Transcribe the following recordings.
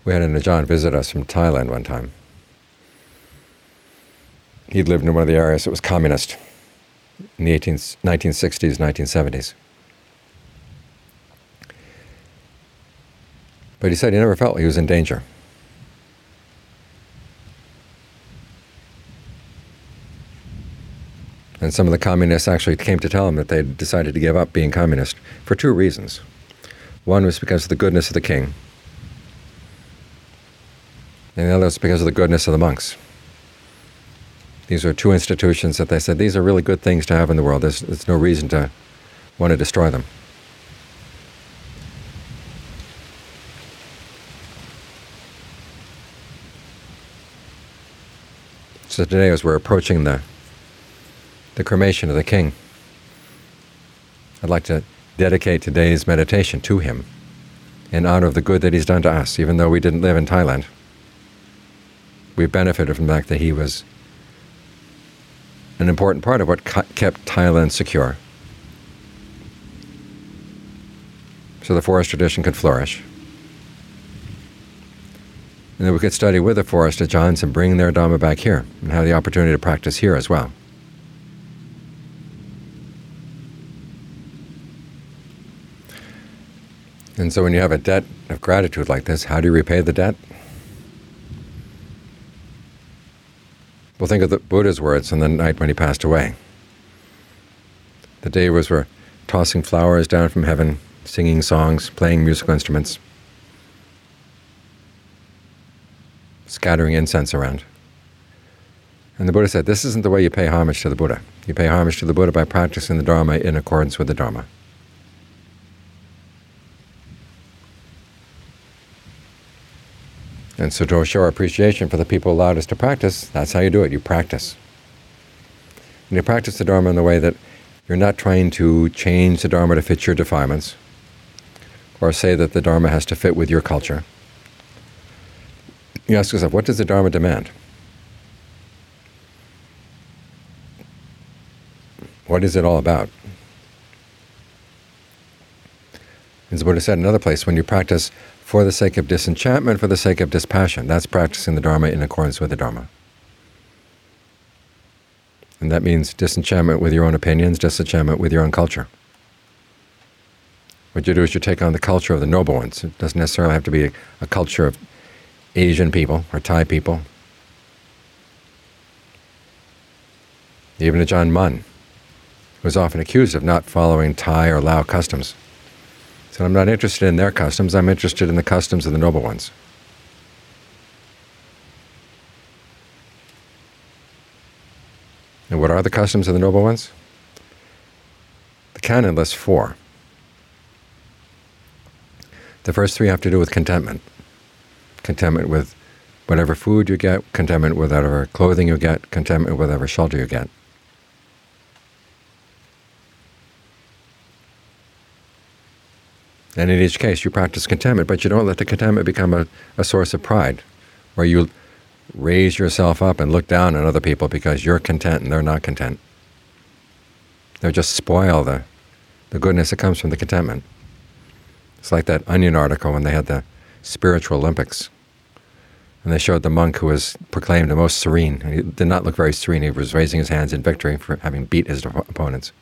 We had an Ajahn visit us from Thailand one time. He'd lived in one of the areas that was communist in the 1960s, 1970s. But he said he never felt he was in danger. And some of the communists actually came to tell him that they'd decided to give up being communist for two reasons. One was because of the goodness of the king, and the other was because of the goodness of the monks. These are two institutions that they said, these are really good things to have in the world. There's no reason to want to destroy them. So today, as we're approaching the cremation of the king, I'd like to dedicate today's meditation to him in honor of the good that he's done to us. Even though we didn't live in Thailand, we benefited from the fact that he was an important part of what kept Thailand secure, so the forest tradition could flourish. And then we could study with the forest Ajahns and bring their Dharma back here and have the opportunity to practice here as well. And so when you have a debt of gratitude like this, how do you repay the debt? Well, think of the Buddha's words on the night when he passed away. The Devas were tossing flowers down from heaven, singing songs, playing musical instruments, scattering incense around. And the Buddha said, this isn't the way you pay homage to the Buddha. You pay homage to the Buddha by practicing the Dharma in accordance with the Dharma. And so to show our appreciation for the people who allowed us to practice, that's how you do it. You practice. And you practice the Dharma in the way that you're not trying to change the Dharma to fit your defilements, or say that the Dharma has to fit with your culture. You ask yourself, what does the Dharma demand? What is it all about? As the Buddha said in another place, when you practice for the sake of disenchantment, for the sake of dispassion, that's practicing the Dharma in accordance with the Dharma. And that means disenchantment with your own opinions, disenchantment with your own culture. What you do is you take on the culture of the noble ones. It doesn't necessarily have to be a culture of Asian people or Thai people. Even Ajahn Mun was often accused of not following Thai or Lao customs. He said, I'm not interested in their customs, I'm interested in the customs of the noble ones. And what are the customs of the noble ones? The canon lists 4. The first 3 have to do with contentment. Contentment with whatever food you get, contentment with whatever clothing you get, contentment with whatever shelter you get. And in each case, you practice contentment, but you don't let the contentment become a source of pride, where you raise yourself up and look down on other people because you're content and they're not content. They'll just spoil the goodness that comes from the contentment. It's like that Onion article when they had the spiritual Olympics, and they showed the monk who was proclaimed the most serene. And he did not look very serene. He was raising his hands in victory for having beat his opponents.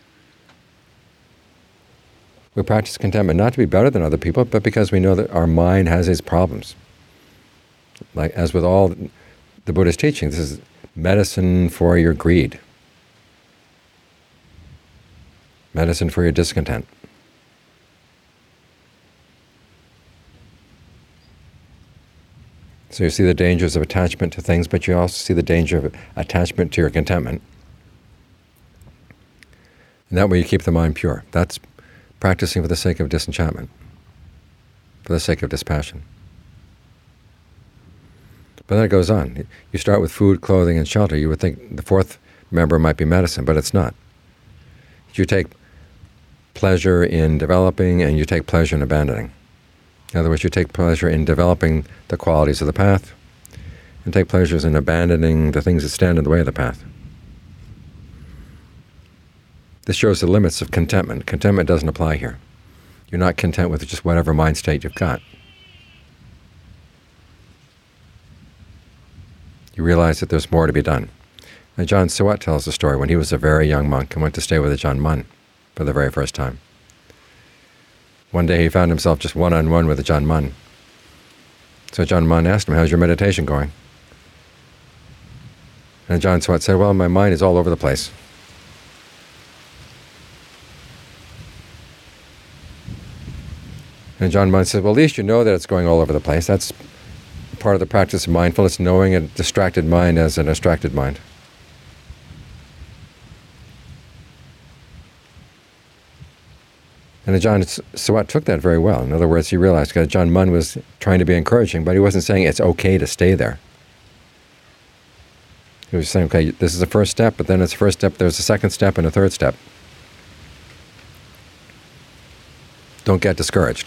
We practice contentment not to be better than other people, but because we know that our mind has its problems. Like, as with all the Buddha's teaching, this is medicine for your greed, medicine for your discontent. So you see the dangers of attachment to things, but you also see the danger of attachment to your contentment. And that way you keep the mind pure. That's practicing for the sake of disenchantment, for the sake of dispassion. But then it goes on. You start with food, clothing, and shelter. You would think the 4th member might be medicine, but it's not. You take pleasure in developing, and you take pleasure in abandoning. In other words, you take pleasure in developing the qualities of the path, and take pleasures in abandoning the things that stand in the way of the path. This shows the limits of contentment. Contentment doesn't apply here. You're not content with just whatever mind state you've got. You realize that there's more to be done. And Ajahn Suwat tells the story when he was a very young monk and went to stay with Ajahn Mun for the very first time. One day he found himself just one-on-one with Ajahn Mun. So Ajahn Mun asked him, "How's your meditation going?" And Ajahn Suwat said, "Well, my mind is all over the place." And Ajahn Mun said, "Well, at least you know that it's going all over the place. That's part of the practice of mindfulness, knowing a distracted mind as a distracted mind." And Ajahn Suwat took that very well. In other words, he realized that Ajahn Mun was trying to be encouraging, but he wasn't saying it's okay to stay there. He was saying, okay, this is the first step, but then it's the first step, there's a second step and a third step. Don't get discouraged.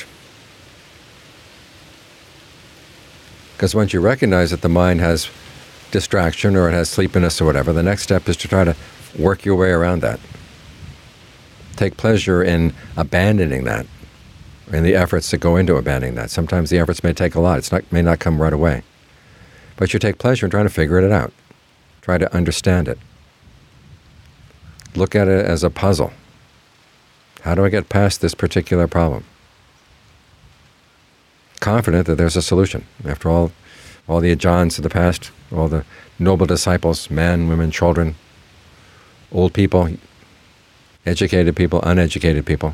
Because once you recognize that the mind has distraction or it has sleepiness or whatever, the next step is to try to work your way around that. Take pleasure in abandoning that, in the efforts that go into abandoning that. Sometimes the efforts may take a lot. It may not come right away. But you take pleasure in trying to figure it out. Try to understand it. Look at it as a puzzle. How do I get past this particular problem? Confident that there's a solution. After all the Ajahns of the past, all the noble disciples, men, women, children, old people, educated people, uneducated people,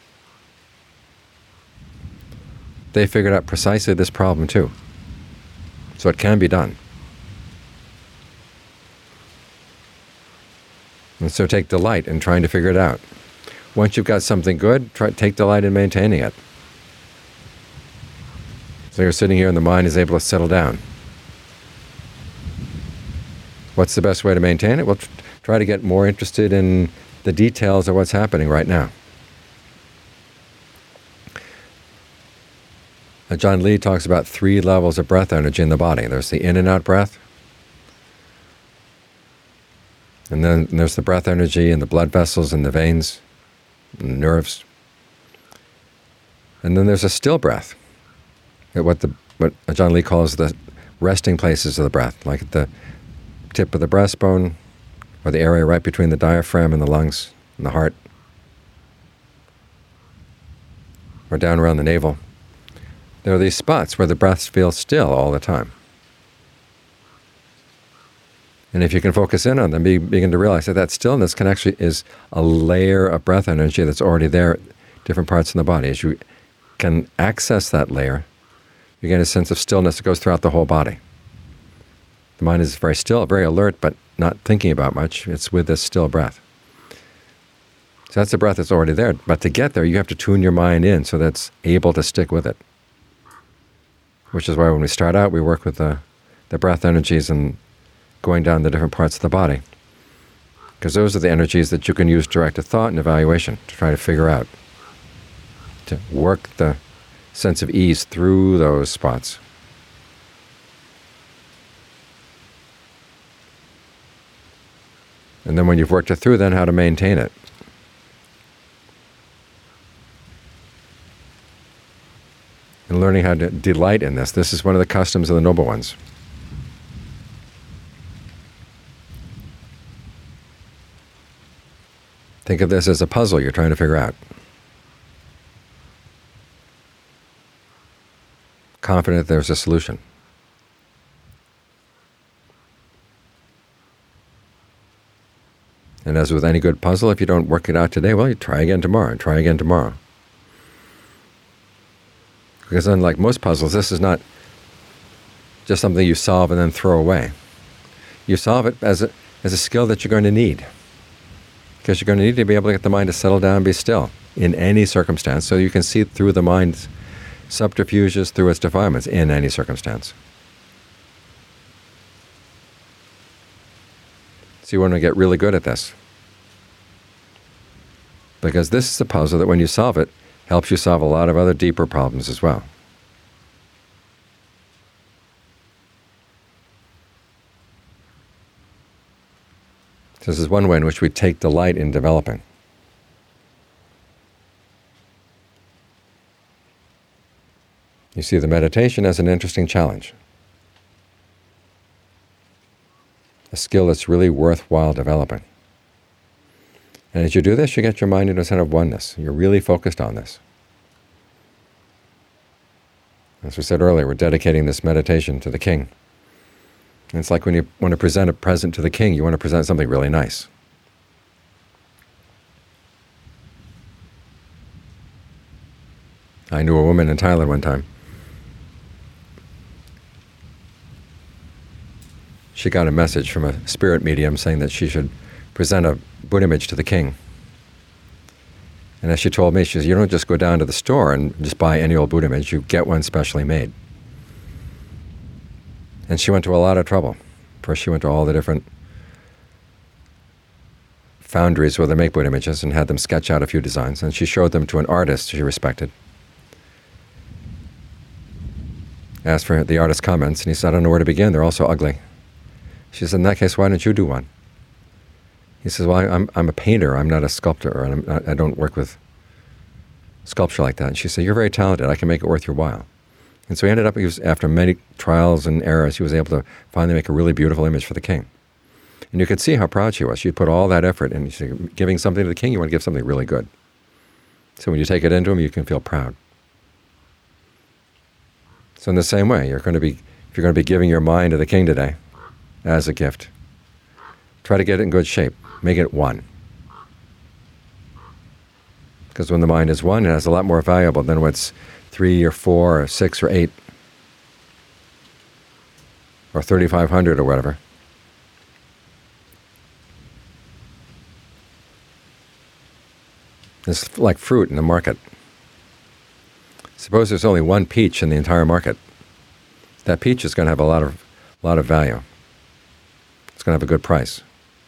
they figured out precisely this problem too. So it can be done. And so take delight in trying to figure it out. Once you've got something good, take delight in maintaining it. So you're sitting here and the mind is able to settle down. What's the best way to maintain it? Well, try to get more interested in the details of what's happening right now. Ajahn Lee talks about 3 levels of breath energy in the body. There's the in and out breath, and then there's the breath energy in the blood vessels and the veins and the nerves. And then there's a still breath, what Ajahn Lee calls the resting places of the breath, like at the tip of the breastbone, or the area right between the diaphragm and the lungs and the heart, or down around the navel. There are these spots where the breath feels still all the time. And if you can focus in on them, begin to realize that stillness is a layer of breath energy that's already there at different parts in the body. As you can access that layer, you get a sense of stillness that goes throughout the whole body. The mind is very still, very alert, but not thinking about much. It's with this still breath. So that's the breath that's already there. But to get there, you have to tune your mind in so that it's able to stick with it. Which is why when we start out, we work with the breath energies and going down the different parts of the body. Because those are the energies that you can use to direct a thought and evaluation, to try to figure out, to work the sense of ease through those spots. And then when you've worked it through, then how to maintain it. And learning how to delight in this. This is one of the customs of the noble ones. Think of this as a puzzle you're trying to figure out. Confident there's a solution. And as with any good puzzle, if you don't work it out today, well, you try again tomorrow and try again tomorrow. Because unlike most puzzles, this is not just something you solve and then throw away. You solve it as a skill that you're going to need. Because you're going to need to be able to get the mind to settle down and be still in any circumstance, so you can see through the mind's subterfuges, through its defilements in any circumstance. So you want to get really good at this. Because this is a puzzle that when you solve it, helps you solve a lot of other deeper problems as well. So this is one way in which we take delight in developing. You see the meditation as an interesting challenge. a skill that's really worthwhile developing. And as you do this, you get your mind into a sense of oneness. You're really focused on this. As we said earlier, we're dedicating this meditation to the king. And it's like when you want to present a present to the king, you want to present something really nice. I knew a woman in Thailand one time. She got a message from a spirit medium saying that she should present a Buddha image to the king. And as she told me, she says, you don't just go down to the store and just buy any old Buddha image, you get one specially made. And she went to a lot of trouble. First she went to all the different foundries where they make Buddha images and had them sketch out a few designs. And she showed them to an artist she respected. Asked for the artist's comments, and he said, I don't know where to begin, they're all so ugly. She said, in that case, why don't you do one? He says, well, I'm a painter, I'm not a sculptor, and I don't work with sculpture like that. And she said, you're very talented, I can make it worth your while. And so he ended up, after many trials and errors, he was able to finally make a really beautiful image for the king. And you could see how proud she was. She put all that effort into giving something to the king, you want to give something really good. So when you take it into him, you can feel proud. So in the same way, if you're going to be giving your mind to the king today as a gift, try to get it in good shape. Make it one. Because when the mind is one, it has a lot more valuable than what's 3 or 4 or 6 or 8 or 3,500 or whatever. It's like fruit in the market. Suppose there's only one peach in the entire market. That peach is going to have a lot of value. It's going to have a good price.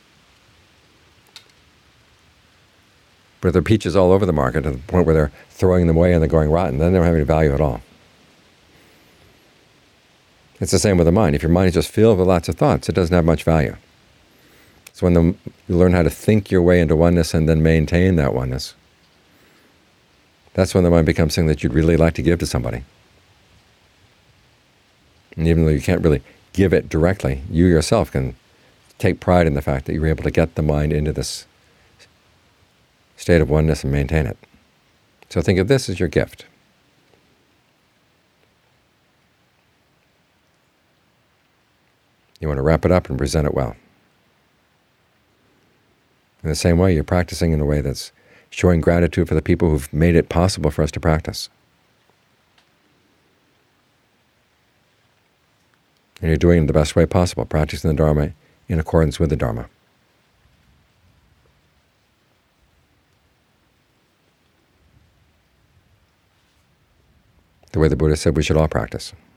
But if there are peaches all over the market to the point where they're throwing them away and they're going rotten, then they don't have any value at all. It's the same with the mind. If your mind is just filled with lots of thoughts, it doesn't have much value. So when you learn how to think your way into oneness and then maintain that oneness, that's when the mind becomes something that you'd really like to give to somebody. And even though you can't really give it directly, you yourself can take pride in the fact that you were able to get the mind into this state of oneness and maintain it. So think of this as your gift. You want to wrap it up and present it well. In the same way, you're practicing in a way that's showing gratitude for the people who've made it possible for us to practice. And you're doing it the best way possible, practicing the Dharma in accordance with the Dharma. The way the Buddha said we should all practice.